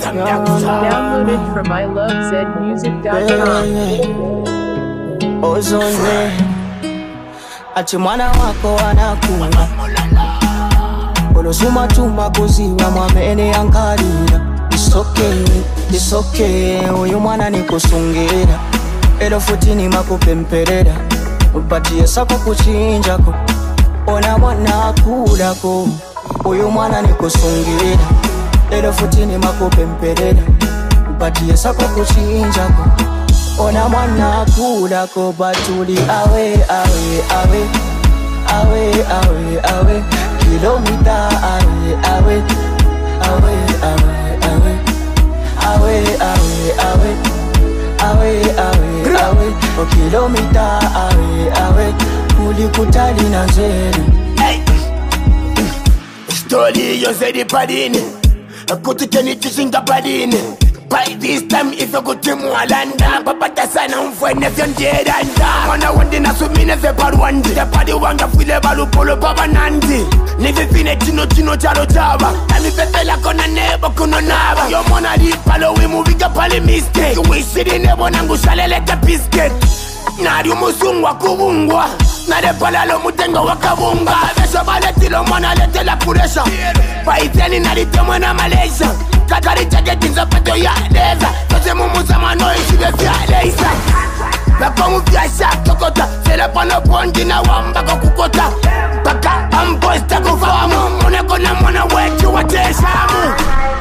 Downloaded from ilovezmusic.com. Ozone ati mwana wako anakula olosuma tuma kuziwa mwamene yankalira. It's okay, uyu mwana nikusungira ero futini makupemperera upatiye sako kuchinjako ona mwana akulako. Uyu mwana nikusungira ero futini makupemperera upatiye sako kuchinjako ona mwana akulako. Batuli awe kilomita awe o kilomita awe kulikutali na nzeri. Story yose di padini kutukeni tushinga padini. By this time if you go to Mwalanda papata sana mfwene vyo njeranda mwana wende na sumine ve parwandi ya padi wanga file balu polo baba nandi nivifine chino chalo chaba tami pepela kona nebo kuno naba yo mwana di palo wimuviga pali mistake wishiri nebo nangu shaleleta biscuit nari umusungwa kubungwa nare palalo mutenga wakabunga vesho baletilo mwana letela kuresha paiteni naritemwe na Malaysia kakari chake tinza pato ya leza tose mumuza mano ishibe vya leisa bako mufyasha tokota sele pano pondi na wambako kukota baka amposta kufamu moneko na mwana wetu wateshamu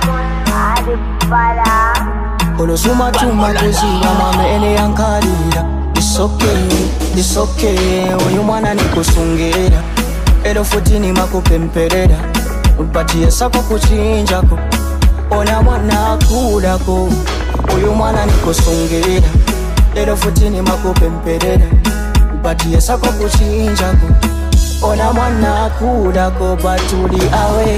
olosuma tuma kuziwa mwamene yankalira. It's okay, uyu mwana nikusungira ero futini makupemperera upatiye sako kuchinjako ona mwana akulako. Uyu mwana nikusungira ero futini makupemperera upatiye sako kuchinjako ona mwana akulako. Batuli awe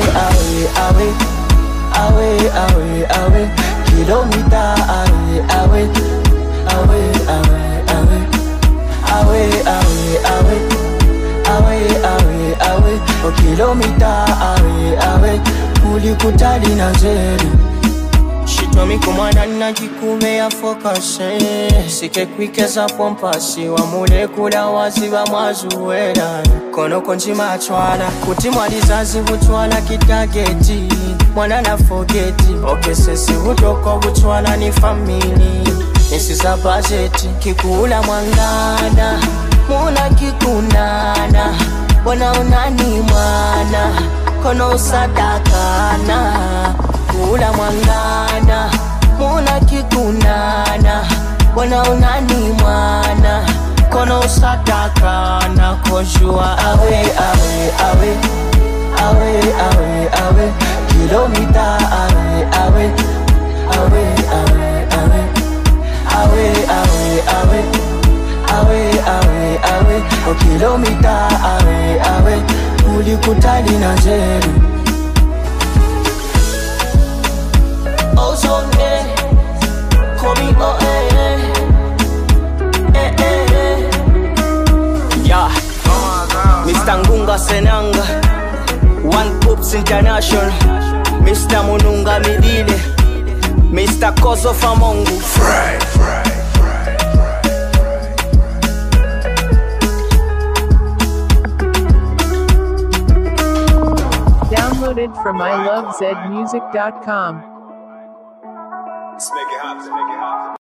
kilomita awe o kilomita awe kulikutali na nzeri. Shitomi kumwana najikume ya fokase sike kwikeza pompasi wa mulekula waziba mwazuwera kono konjima achwala kuti mwalizazi hutwala kitageti mwana na fogeti okesesi hutoko hutwala ni famili nisiza bajeti kikula mwangana muna kikunana wana unani mwana kono usadakana kula mwangana muna kikunana wana unani mwana kono usadakana koshua awe kilomita awe o kilomita awe kulikutali na nzeri. Ozone komi yeah Mr. Ngunga Senanga One Poops International Mr. Mununga Midile Mr. Kozo Famongu Downloaded from ilovezmusic.com. Let's make it happen.